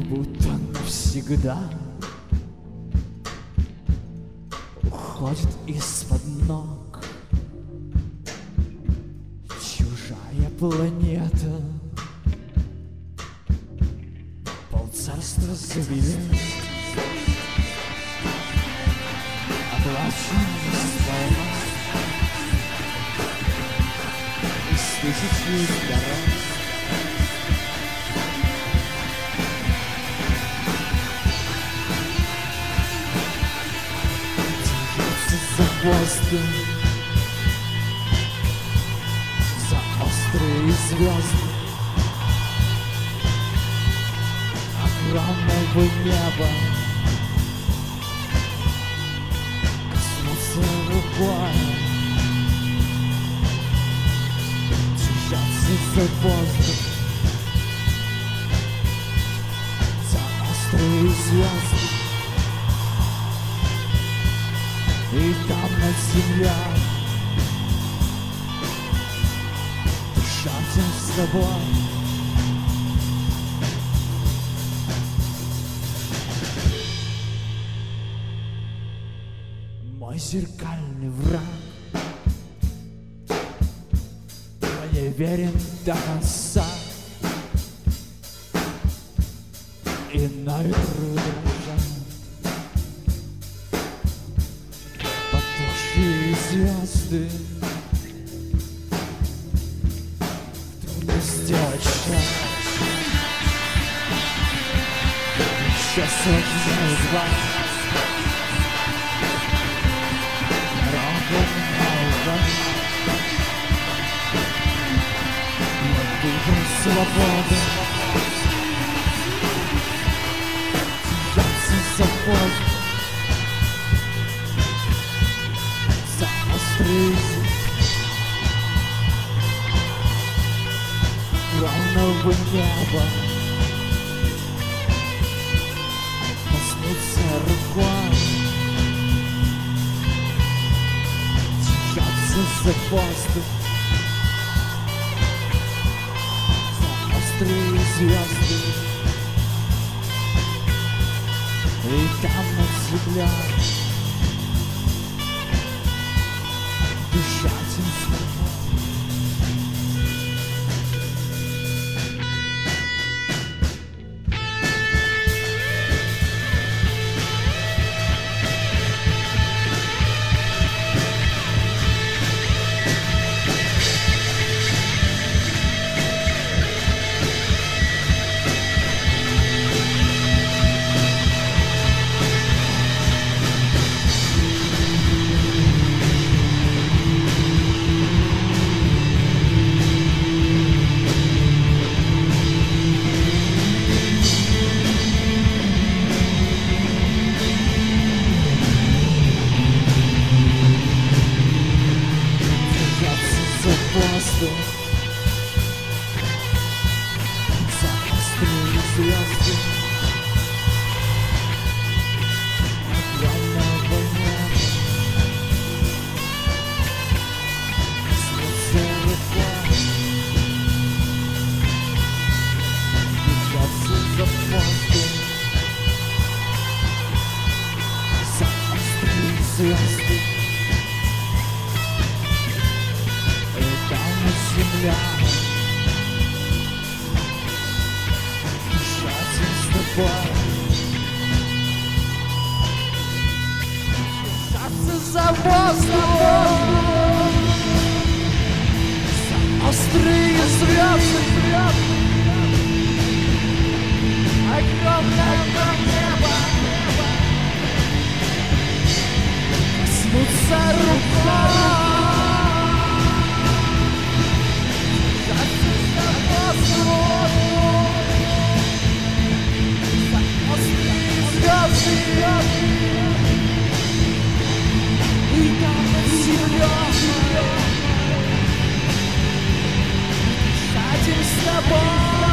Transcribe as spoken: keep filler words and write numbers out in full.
будто навсегда уходит из-под ног чужая планета. Полцарства звезд оплачены слова из тысячи дорог. За воздух, за острые звезды огромного неба, коснуться рукой, держаться за воздух, за острые звезды. И там над землей дышать с собой. Мой зеркальный враг, я не верен до конца, и на ветру дрожат звезды. Трудно сделать шаг, еще сотни из вас дорогу много. Я выбрал свободу, держаться за воздух, огромного неба, коснуться рукой, держаться за воздух, за острые звезды. И там над землей дышать им снова. За острые звезды огромного неба, коснуться рукой, держаться за воздух, за острые звезды. Земля, дышать с тобой, держаться за воздух, за острые звезды, огромное небо, коснуться рукой. И там над землей дышать им с тобой.